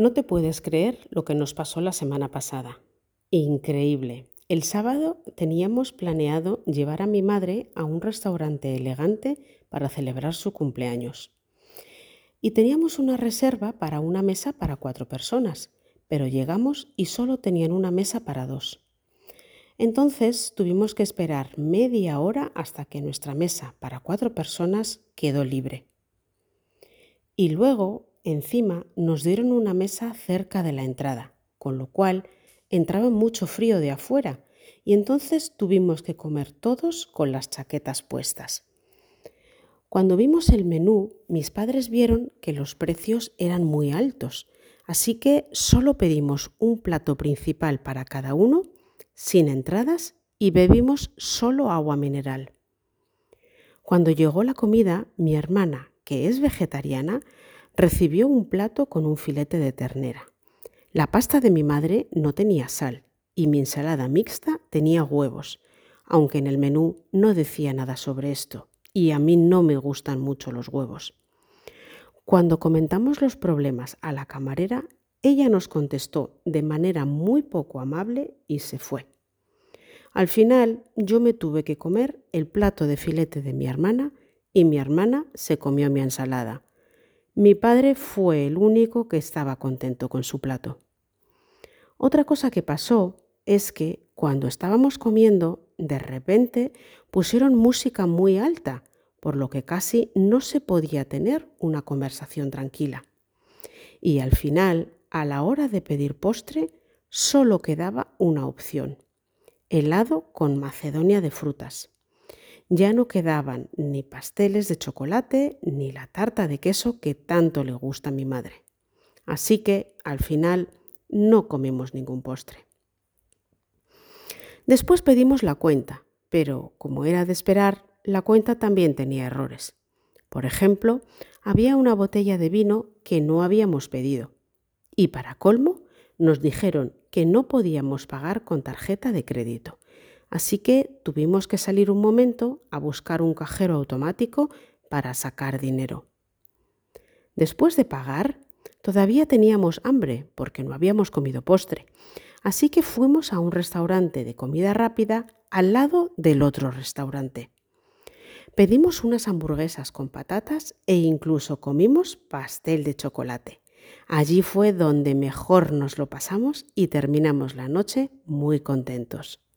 No te puedes creer lo que nos pasó la semana pasada. Increíble. El sábado teníamos planeado llevar a mi madre a un restaurante elegante para celebrar su cumpleaños. Y teníamos una reserva para una mesa para 4 personas, pero llegamos y solo tenían una mesa para 2. Entonces tuvimos que esperar media hora hasta que nuestra mesa para 4 personas quedó libre. Y luego, encima, nos dieron una mesa cerca de la entrada, con lo cual entraba mucho frío de afuera y entonces tuvimos que comer todos con las chaquetas puestas. Cuando vimos el menú, mis padres vieron que los precios eran muy altos, así que solo pedimos un plato principal para cada uno, sin entradas, y bebimos solo agua mineral. Cuando llegó la comida, mi hermana, que es vegetariana, recibió un plato con un filete de ternera. La pasta de mi madre no tenía sal y mi ensalada mixta tenía huevos, aunque en el menú no decía nada sobre esto y a mí no me gustan mucho los huevos. Cuando comentamos los problemas a la camarera, ella nos contestó de manera muy poco amable y se fue. Al final yo me tuve que comer el plato de filete de mi hermana y mi hermana se comió mi ensalada. Mi padre fue el único que estaba contento con su plato. Otra cosa que pasó es que cuando estábamos comiendo, de repente pusieron música muy alta, por lo que casi no se podía tener una conversación tranquila. Y al final, a la hora de pedir postre, solo quedaba una opción: helado con macedonia de frutas. Ya no quedaban ni pasteles de chocolate ni la tarta de queso que tanto le gusta a mi madre. Así que, al final, no comimos ningún postre. Después pedimos la cuenta, pero como era de esperar, la cuenta también tenía errores. Por ejemplo, había una botella de vino que no habíamos pedido. Y para colmo, nos dijeron que no podíamos pagar con tarjeta de crédito. Así que tuvimos que salir un momento a buscar un cajero automático para sacar dinero. Después de pagar, todavía teníamos hambre porque no habíamos comido postre. Así que fuimos a un restaurante de comida rápida al lado del otro restaurante. Pedimos unas hamburguesas con patatas e incluso comimos pastel de chocolate. Allí fue donde mejor nos lo pasamos y terminamos la noche muy contentos.